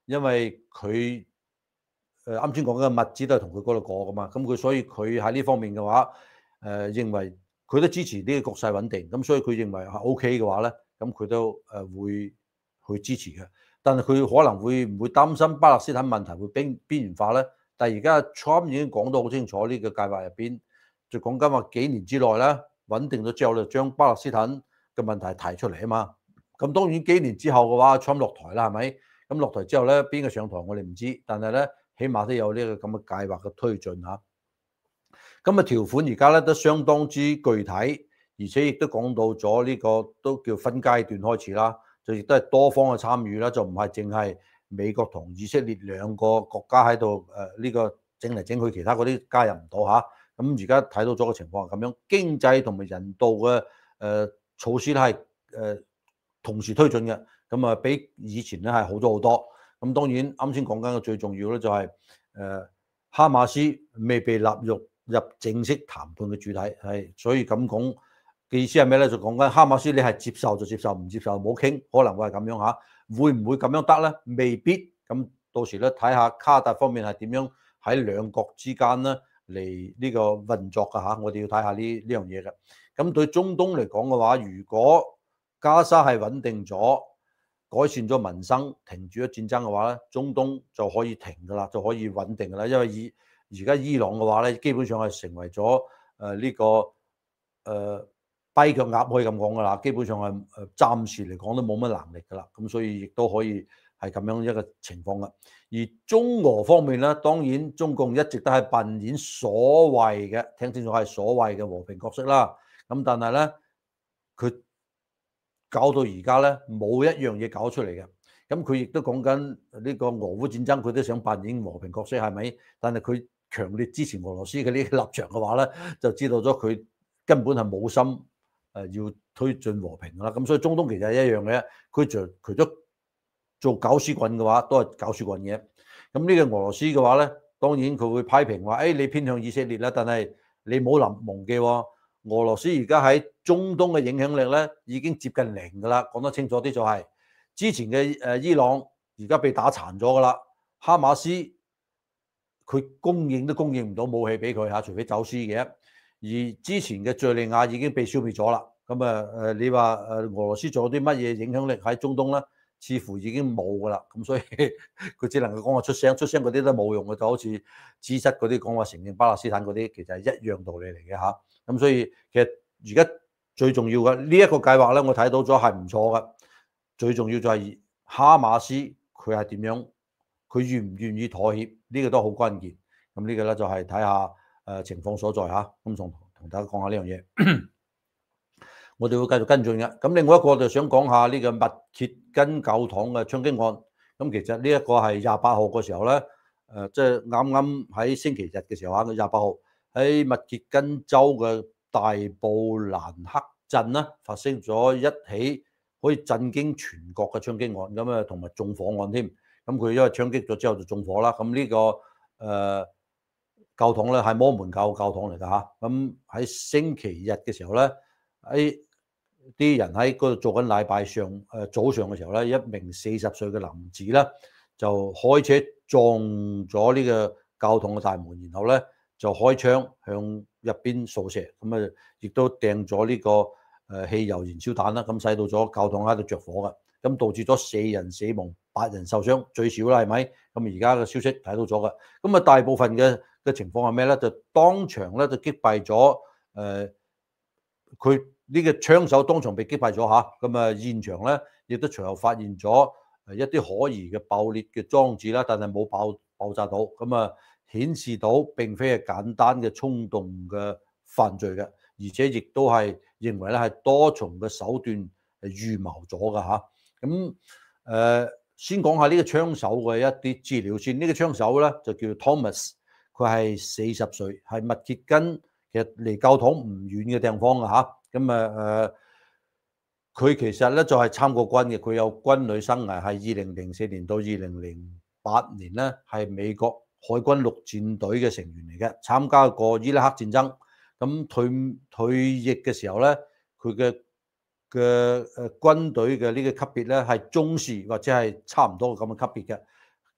因為佢誒啱先講嘅物資都係同佢嗰度過噶嘛，咁佢所以佢喺呢方面嘅話，誒、呃、認為佢都支持呢個局勢穩定，咁所以佢認為係 O K 嘅話咧，咁佢都誒會去支持嘅。但係佢可能會唔會擔心巴勒斯坦問題會邊邊緣化咧？但係而家 Trump 已經講得好清楚，呢個計劃入邊就講緊話幾年之內咧穩定咗之後，就將巴勒斯坦嘅問題提出嚟啊嘛。咁當然幾年之後嘅話，Trump 落台啦，係咪？咁落台之後咧，邊個上台我哋唔知，但係咧起碼都有呢個咁嘅計劃嘅推進嚇。咁啊條款而家咧都相當之具體，而且亦都講到咗呢個都叫分階段開始啦，就亦都係多方嘅參與啦，就唔係淨係美國同以色列兩個國家喺度誒呢個整嚟整去，其他嗰啲加入唔到嚇。咁而家睇到咗個情況係咁樣，經濟同埋人道嘅誒、呃、措施咧係誒同時推進嘅，咁啊比以前咧係好咗好多。咁當然啱先講緊嘅最重要咧就係、是、誒、呃、哈馬斯未被納入入正式談判嘅主體，係所以咁講嘅意思係咩咧？就講緊哈馬斯你係接受就接受，唔接受冇傾，可能會係咁樣嚇。會唔會咁樣得咧？未必。咁到時咧睇下卡達方面係點樣喺兩國之間咧嚟呢個運作㗎嚇。我哋要睇下呢呢樣嘢嘅。咁對中東嚟講嘅話，如果加沙係穩定咗，改善咗民生，停住咗戰爭嘅話咧，中東就可以停㗎啦，就可以穩定㗎啦。因為以而家伊朗嘅話咧，基本上係成為咗誒呢個誒跛腳鴨可以咁講㗎啦。基本上係誒暫時嚟講都冇乜能力㗎啦。咁所以亦都可以係咁樣一個情況㗎。而中俄方面咧，當然中共一直都係扮演所謂嘅，聽清楚係所謂嘅和平角色啦。咁但係咧，佢搞到而家咧冇一樣嘢搞出嚟嘅。咁佢亦都講緊呢個俄烏戰爭，佢都想扮演和平角色係咪？但係佢強烈支持俄羅斯嘅呢個立場嘅話咧，就知道咗佢根本係冇心誒要推進和平㗎啦。咁所以中東其實係一樣嘅，佢就除咗做搞屎棍嘅話，都係搞屎棍嘅。咁呢個俄羅斯嘅話咧，當然佢會批評話：誒、哎、你偏向以色列啦，但係你冇諗忘記喎。俄羅斯而家喺中東嘅影響力咧已經接近零㗎啦，講得清楚啲就係、是、之前嘅誒伊朗而家被打殘咗㗎啦，哈馬斯佢供應都供應唔到武器俾佢嚇，除非走私嘅。而之前嘅敍利亞已經被消滅咗啦，咁啊誒你話誒俄羅斯仲有啲乜嘢影響力喺中東咧？似乎已經冇㗎啦，咁所以佢只能夠講話出聲，出聲嗰啲都冇用嘅，就好似支持嗰啲講話承認巴勒斯坦嗰啲，其實係一樣道理嚟嘅嚇。咁所以其實而家最重要嘅呢一個計劃咧，我睇到咗係唔錯嘅。最重要就係哈馬斯佢係點樣，佢願唔願意妥協，呢個都好關鍵。咁呢個咧就係睇下誒情況所在嚇。咁同同大家講下呢樣嘢。我哋會繼續跟進嘅。咁另外一個就想講下呢個密歇根教堂嘅槍擊案。咁其實呢一個係廿八號嘅時候咧，誒即係啱啱喺星期日嘅時候啊，廿八號喺密歇根州嘅大布蘭克鎮啦，發生咗一起可以震驚全國嘅槍擊案，咁啊同埋縱火案添。咁佢因為槍擊咗之後就縱火啦。咁呢、這個誒、呃、教堂咧係摩門教教堂嚟㗎嚇。咁喺星期日嘅時候咧，喺啲人喺嗰度做緊禮拜上誒、呃、早上嘅時候咧，一名四十歲嘅男子咧就開車撞咗呢個教堂嘅大門，然後咧就開槍向入邊掃射，咁啊亦都掟咗呢個誒汽油燃燒彈啦，咁使到咗教堂喺度着火嘅，咁導致咗四人死亡、八人受傷，最少啦係咪？咁而家嘅消息睇到咗嘅，咁啊大部分嘅嘅情況係咩咧？就當場咧就擊斃咗誒佢。呃呢個槍手當場被擊斃咗嚇，咁啊現場咧亦都隨後發現咗誒一啲可疑嘅爆裂嘅裝置啦，但係冇爆爆炸到，咁啊顯示到並非係簡單嘅衝動嘅犯罪嘅，而且亦都係認為咧係多重嘅手段係預謀咗嘅嚇。咁誒先講下呢個槍手嘅一啲資料先，呢個槍手咧就叫 Thomas，佢係四十歲，係密歇根，其實離教堂唔遠嘅地方嘅嚇。咁啊誒，佢其實咧就係參過軍嘅，佢有軍旅生涯，係二零零四年到二零零八年咧，係美國海軍陸戰隊嘅成員嚟嘅，參加過伊拉克戰爭。咁退退役嘅時候咧，佢嘅嘅誒軍隊嘅呢個級別咧係中士或者係差唔多咁嘅級別嘅。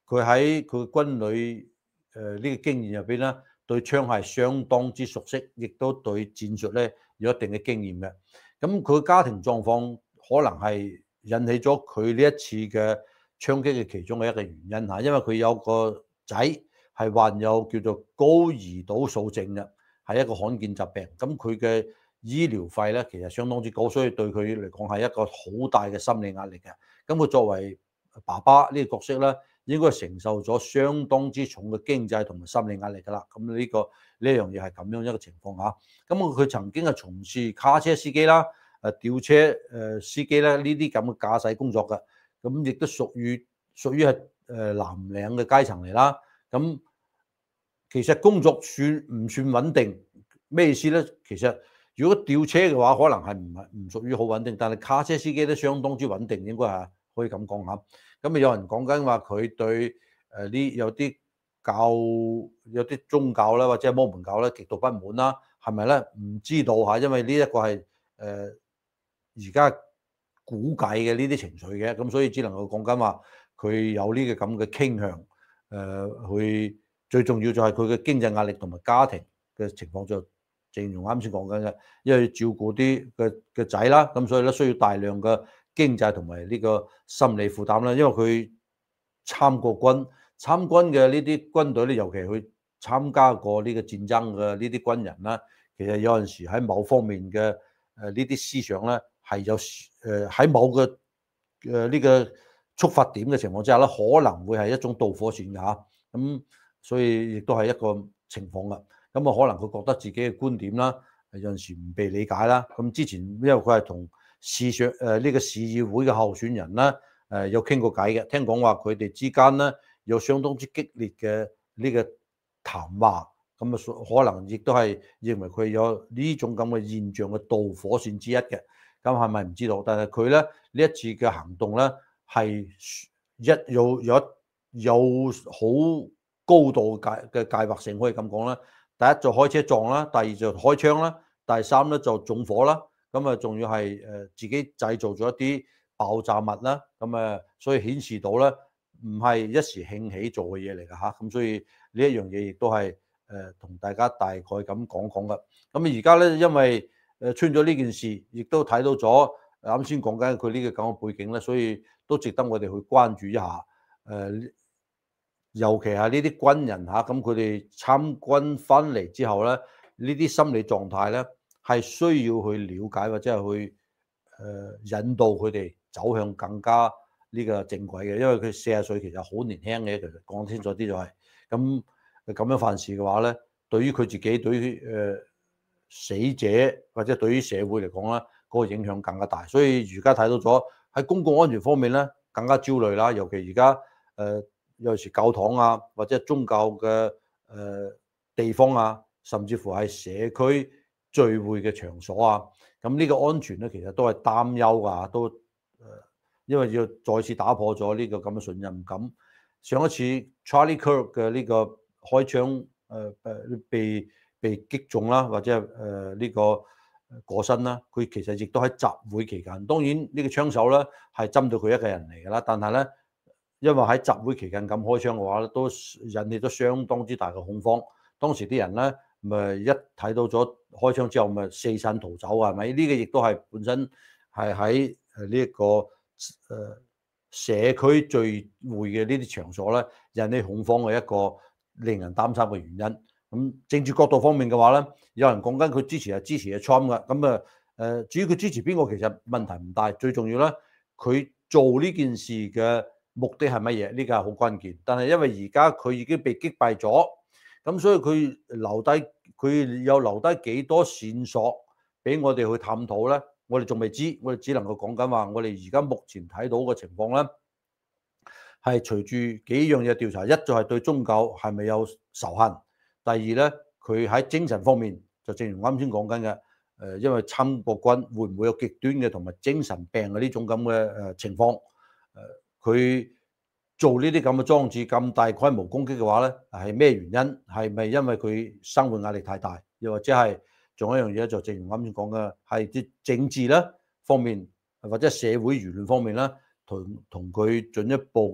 佢喺佢軍旅誒呢個經驗入邊咧，對槍係相當之熟悉，亦都對戰術咧有一定嘅經驗嘅。咁佢家庭狀況可能係引起咗佢呢一次嘅槍擊嘅其中嘅一個原因嚇，因為佢有個仔係患有叫做高胰島素症嘅，係一個罕見疾病。咁佢嘅醫療費咧其實相當之高，所以對佢嚟講係一個好大嘅心理壓力嘅。咁佢作為爸爸呢個角色咧，應該承受咗相當之重嘅經濟同埋心理壓力㗎啦。咁呢、呢個呢樣嘢係咁樣一個情況嚇。咁佢曾經係從事卡車司機啦、誒吊車誒司機咧呢啲咁嘅駕駛工作嘅，咁亦都屬於屬於係誒藍領嘅階層嚟啦。咁其實工作算唔算穩定？咩意思咧？其實如果吊車嘅話，可能係唔係唔屬於好穩定，但係卡車司機都相當之穩定，應該係可以咁講嚇。咁啊有人講緊話佢對誒呢有啲教有啲宗教啦，或者摩門教咧極度不滿啦，係咪咧？唔知道嚇，因為呢一個係誒而家估計嘅呢啲情緒嘅，咁所以只能夠講緊話佢有呢個咁嘅傾向，誒、呃、去最重要就係佢嘅經濟壓力同埋家庭嘅情況，就正如啱先講緊嘅，因為要照顧啲嘅嘅仔啦，咁所以咧需要大量嘅經濟同埋呢個心理負擔啦，因為佢參過軍，參軍嘅呢啲軍隊咧，尤其去參加過呢個戰爭嘅呢啲軍人啦，其實有陣時喺某方面嘅誒呢啲思想咧，係有誒喺某個誒呢個觸發點嘅情況之下咧，可能會係一種導火線㗎嚇，咁所以亦都係一個情況啦。咁啊，可能佢覺得自己嘅觀點啦，有陣時唔被理解啦。咁之前因為佢係同市上誒呢個市議會嘅候選人啦，誒有傾過偈嘅，聽講話佢哋之間咧有相當之激烈嘅呢個談話，咁啊可能亦都係認為佢有呢種咁嘅現象嘅導火線之一嘅。咁係咪唔知道？但係佢咧呢一次嘅行動咧係一有有有好高度嘅計嘅計劃性，可以咁講啦。第一就開車撞啦，第二就開槍啦，第三咧就縱火啦。咁啊，仲要係誒自己製造咗一啲爆炸物啦。咁啊，所以顯示到咧唔係一時興起做嘅嘢嚟㗎嚇。咁所以呢一樣嘢亦都係誒同大家大概咁講講㗎。咁而家咧，因為誒出咗呢件事，亦都睇到咗啱先講緊佢呢個咁嘅背景咧，所以都值得我哋去關注一下。誒、呃，尤其係呢啲軍人嚇，咁佢哋參軍翻嚟之後咧，呢啲心理狀態咧係需要去了解或者係去誒、呃、引導佢哋走向更加呢個正軌嘅，因為佢四十歲其實好年輕嘅，其實講清楚啲就係咁咁樣犯事嘅話咧，對於佢自己，對於誒、呃、死者或者對於社會嚟講咧，嗰、那個影響更加大。所以而家睇到咗喺公共安全方面咧，更加焦慮啦。尤其而家誒有時教堂啊，或者宗教嘅誒、呃、地方啊，甚至乎係社區聚會嘅場所啊，咁呢個安全咧，其實都係擔憂㗎，都誒、呃，因為要再次打破咗呢個咁嘅信任感。上一次 Charlie Kirk 嘅呢個開槍誒誒、呃、被被擊中啦，或者誒呢個過身啦，佢其實亦都喺集會期間。當然呢個槍手咧係針對佢一個人嚟㗎啦，但係咧因為喺集會期間咁開槍嘅話咧，都引起咗相當之大嘅恐慌。當時啲人咧咪一睇到咗開槍之後，咪四散逃走啊，係咪？呢個亦都係本身係喺誒呢一個誒社區聚會嘅呢啲場所咧，引起恐慌嘅一個令人擔心嘅原因。咁政治角度方面嘅話咧，有人講緊佢支持係支持阿 Trump 嘅，咁啊誒，至於佢支持邊個其實問題唔大，最重要咧，佢做呢件事嘅目的係乜嘢？呢個係好關鍵。但係因為而家佢已經被擊敗咗，咁所以佢留低佢有留低幾多線索俾我哋去探討咧？我哋仲未知，我哋只能夠講緊話，我哋而家目前睇到嘅情況咧，係隨住幾樣嘢調查，一就係對宗教係咪有仇恨，第二咧佢喺精神方面，就正如啱先講緊嘅，誒因為參過軍，會唔會有極端嘅同埋精神病嘅呢種咁嘅誒情況？誒佢做呢啲咁嘅裝置咁大規模攻擊嘅話咧，係咩原因？係咪因為佢生活壓力太大？又或者係仲有一樣嘢就正如啱先講嘅，係啲政治啦方面，或者社會輿論方面啦，同同佢進一步嘅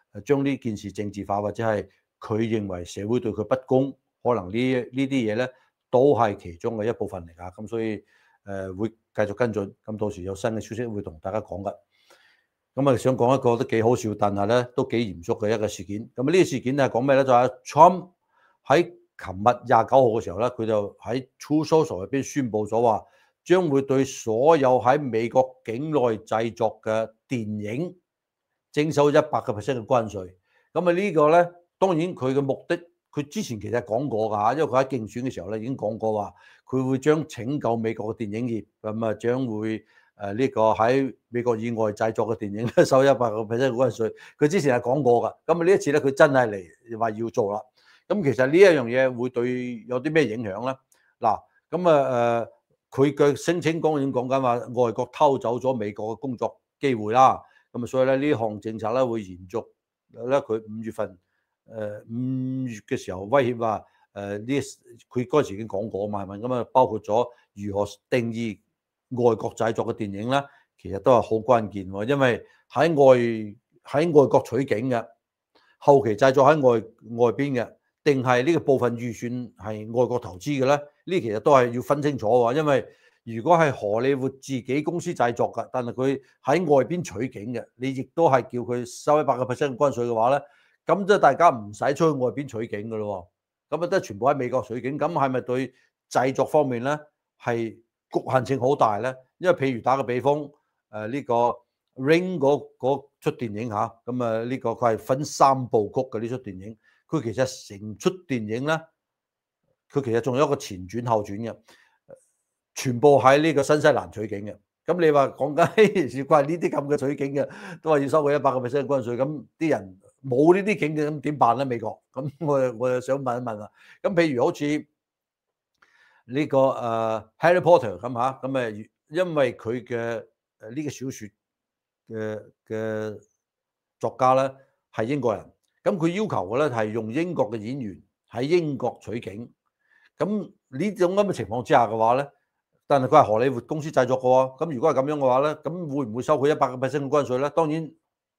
誒將呢件事政治化，或者係佢認為社會對佢不公，可能呢呢啲嘢咧都係其中嘅一部分嚟㗎。咁所以誒、呃、會繼續跟進，咁到時有新嘅消息會同大家講㗎。咁啊，想講一個都幾好笑，但係咧都幾嚴肅嘅一個事件。咁啊，呢個事件係講咩咧？就係 Trump 喺琴日廿九號嘅時候咧，佢就喺 Truth Social 入邊宣布咗話，將會對所有喺美國境內製作嘅電影徵收一百個 percent 嘅關稅。咁啊，呢個咧當然佢嘅目的，佢之前其實講過㗎嚇，因為佢喺競選嘅時候咧已經講過話，佢會將拯救美國嘅電影業，咁啊將會。誒呢個喺美國以外製作嘅電影咧收一百個 percent 嘅關稅，佢之前係講過㗎。咁啊呢一次咧，佢真係嚟話要做啦。咁其實呢一樣嘢會對有啲咩影響咧？嗱，咁啊誒，佢嘅聲稱當然講緊話外國偷走咗美國嘅工作機會啦。咁啊，所以咧呢項政策咧會延續咧，佢五月份誒五月嘅時候威脅話誒呢，佢嗰陣時已經講過嘛，係咪？咁啊包括咗如何定義外國製作嘅電影咧，其實都係好關鍵喎，因為喺外喺外國取景嘅，後期製作喺外外邊嘅，定係呢個部分預算係外國投資嘅咧？呢其實都係要分清楚喎，因為如果係荷里活自己公司製作嘅，但係佢喺外邊取景嘅，你亦都係叫佢收一百個 percent 關稅嘅話咧，咁即係大家唔使出去外邊取景嘅咯喎，咁啊都係全部喺美國取景，咁係咪對製作方面咧係局限性好大咧？因為譬如打個比方，誒、呃、呢、這個 Ring 嗰出電影嚇，咁啊呢個佢係分三部曲嘅呢出電影，佢其實成出電影咧，佢其實仲有一個前傳後傳嘅，全部喺呢個新西蘭取景嘅。咁你話講緊，如果係呢啲咁嘅取景嘅，都係要收佢一百個 percent 關稅，咁啲人冇呢啲景嘅，咁點辦咧？美國，咁我又我又想問一問啦。咁譬如好似呢、這個誒、呃、Harry Potter 咁嚇，咁誒因為佢嘅誒呢個小説嘅嘅作家咧係英國人，咁佢要求嘅咧係用英國嘅演員喺英國取景，咁呢種咁嘅情況之下嘅話咧，但係佢係荷里活公司製作嘅喎，咁如果係咁樣嘅話咧，咁會唔會收佢一百個 percent 嘅關稅咧？當然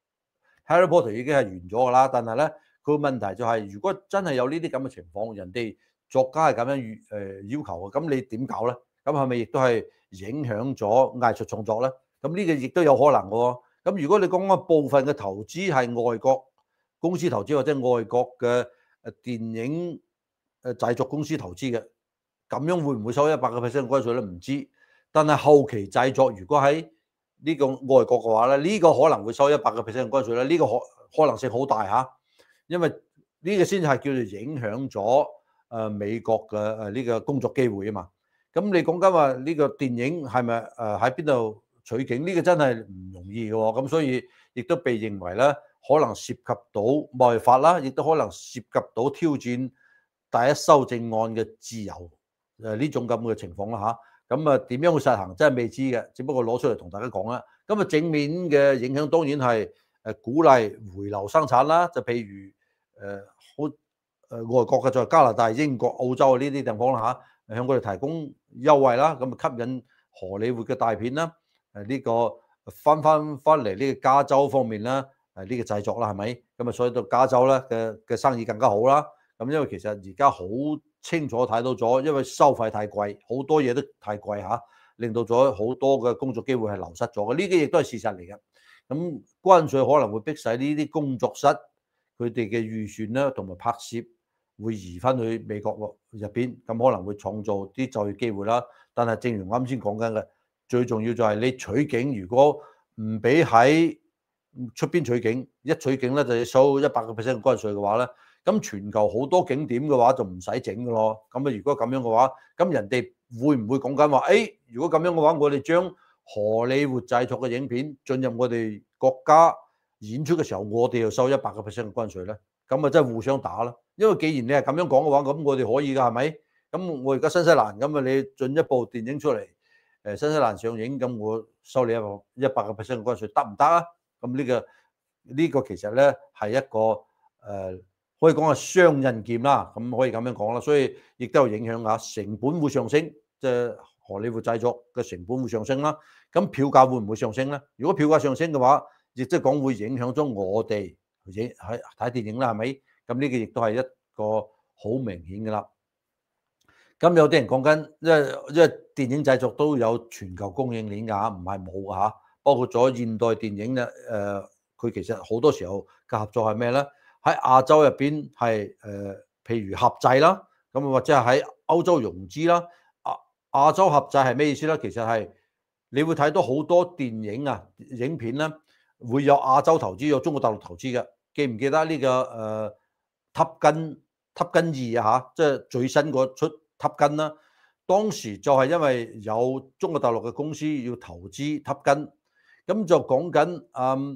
Harry Potter 已經係完咗㗎啦，但係咧佢個問題就係、是，如果真係有呢啲咁嘅情況，人哋作家係咁樣預誒要求嘅，咁你點搞咧？咁係咪亦都係影響咗藝術創作咧？咁呢個亦都有可能嘅喎。咁如果你講緊部分嘅投資係外國公司投資或者外國嘅誒電影誒製作公司投資嘅，咁樣會唔會收一百個 percent 嘅關稅咧？唔知。但係後期製作如果喺呢個外國嘅話咧，呢、這個可能會收一百個 percent 嘅關稅咧。呢、這個可可能性好大嚇，因為呢個先係叫做影響咗。誒美國嘅誒呢個工作機會啊嘛，咁你講緊話呢個電影係咪誒喺邊度取景？呢個真係唔容易嘅喎，咁所以亦都被認為咧，可能涉及到貿易法啦，亦都可能涉及到挑戰第一修正案嘅自由誒呢種咁嘅情況啦嚇。咁啊點樣去實行真係未知嘅，只不過攞出嚟同大家講啦。咁啊正面嘅影響當然係誒鼓勵回流生產啦，就譬如誒好。誒外國嘅，在加拿大、英國、澳洲呢啲地方啦嚇，向佢哋提供優惠啦，咁啊吸引荷里活嘅大片啦，誒呢個翻翻翻嚟呢個加州方面啦，誒呢個製作啦，係咪？咁啊，所以到加州咧嘅嘅生意更加好啦。咁因為其實而家好清楚睇到咗，因為收費太貴，好多嘢都太貴嚇，令到咗好多嘅工作機會係流失咗嘅。呢啲亦都係事實嚟嘅。咁關稅可能會逼使呢啲工作室佢哋嘅預算啦，同埋拍攝，會移翻去美國入邊，咁可能會創造啲就業機會啦。但係正如啱先講緊嘅，最重要就係你取景，如果唔俾喺出邊取景，一取景咧就要收一百個 percent 關稅嘅話咧，咁全球好多景點嘅話就唔使整嘅咯。咁啊，如果咁樣嘅話，咁人哋會唔會講緊話？誒，如果咁樣嘅話，我哋將荷里活製作嘅影片進入我哋國家演出嘅時候，我哋又收一百個 percent 嘅關稅咧？咁啊，真係互相打啦。因為既然你係咁樣講嘅話，咁我哋可以㗎，係咪？咁我而家新西蘭咁啊，你進一步電影出嚟，誒新西蘭上映，咁我收你一個一百個 percent 嘅關稅，得唔得啊？咁呢個呢個其實咧係一個誒、呃，可以講係雙刃劍啦。咁可以咁樣講啦，所以亦都有影響下，成本會上升，即係荷里活製作嘅成本會上升啦。咁票價會唔會上升咧？如果票價上升嘅話，亦即係講會影響咗我哋影喺睇電影啦，係咪？咁呢個亦都係一個好明顯嘅啦。咁有啲人講緊，因為因為電影製作都有全球供應鏈㗎，唔係冇㗎嚇。包括咗現代電影咧，誒、呃、佢其實好多時候嘅合作係咩咧？喺亞洲入邊係誒，譬如合製啦，咁或者係喺歐洲融資啦。亞亞洲合製係咩意思咧？其實係你會睇到好多電影啊、影片咧，會有亞洲投資，有中國大陸投資嘅。記唔記得呢、這個誒、呃、Top Gun Top Gun 二啊嚇？即係最新嗰出 Top Gun 啦。當時就係因為有中國大陸嘅公司要投資 Top Gun，咁就講緊嗯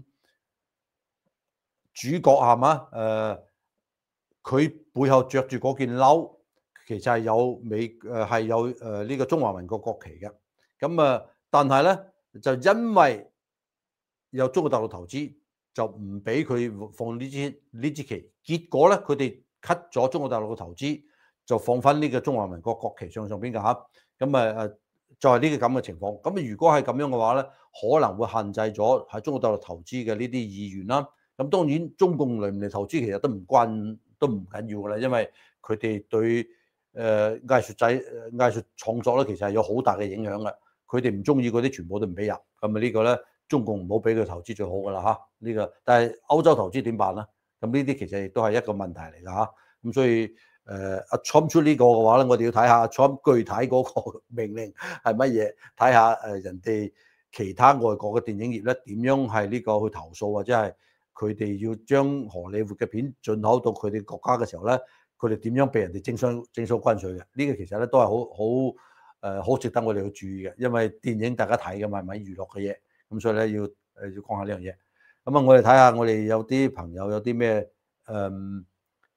主角係嘛？誒，佢、呃、背後着住嗰件褸，其實係有美誒係有誒呢、呃這個中華民國國旗嘅。咁啊，但係咧就因為有中國大陸投資，就唔俾佢放呢支呢支旗。結果咧，佢哋 cut 咗中國大陸嘅投資，就放翻呢個中華民國國旗上上邊㗎嚇。咁啊誒，就係呢個咁嘅情況。咁如果係咁樣嘅話咧，可能會限制咗喺中國大陸投資嘅呢啲意願啦。咁當然中共嚟唔嚟投資其實都唔關都唔緊要㗎啦，因為佢哋對誒、呃、藝術仔藝術創作咧其實係有好大嘅影響嘅。佢哋唔中意嗰啲全部都唔俾入，咁啊呢個咧中共唔好俾佢投資最好㗎啦嚇。呢個但係歐洲投資點辦咧？咁呢啲其實亦都係一個問題嚟㗎嚇。咁所以誒阿 Trump 出呢個嘅話咧，我哋要睇下 Trump 具體嗰個命令係乜嘢，睇下誒人哋其他外國嘅電影業咧點樣係呢個去投訴，或者係佢哋要將荷里活嘅片進口到佢哋國家嘅時候咧，佢哋點樣被人哋徵收徵收關稅嘅？呢個其實咧都係好好。誒好、呃、值得我哋去注意嘅，因為電影大家睇嘅嘛，係咪娛樂嘅嘢？咁所以咧要誒要講下呢樣嘢。咁啊，我哋睇下我哋有啲朋友有啲咩誒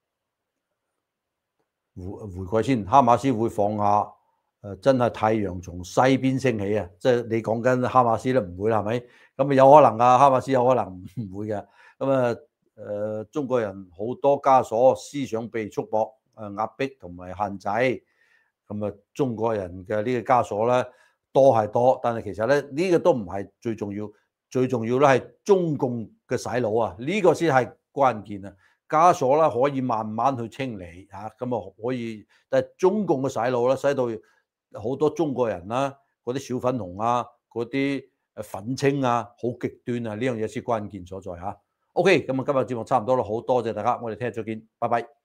回回饋先。哈馬斯會放下誒、呃，真係太陽從西邊升起啊！即係你講緊哈馬斯咧唔會啦，係咪？咁啊有可能啊，哈馬斯有可能唔會嘅。咁啊誒，中國人好多枷鎖，思想被束縛、誒壓迫同埋限制。咁啊，中國人嘅呢個枷鎖咧多係多，但係其實咧呢個都唔係最重要，最重要咧係中共嘅洗腦啊，呢個先係關鍵啊！枷鎖咧可以慢慢去清理嚇，咁啊可以，但係中共嘅洗腦咧，使到好多中國人啦，嗰啲小粉紅啊，嗰啲誒憤青啊，好極端啊，呢樣嘢先關鍵所在嚇。OK，咁啊今日節目差唔多啦，好多謝大家，我哋聽日再見，拜拜。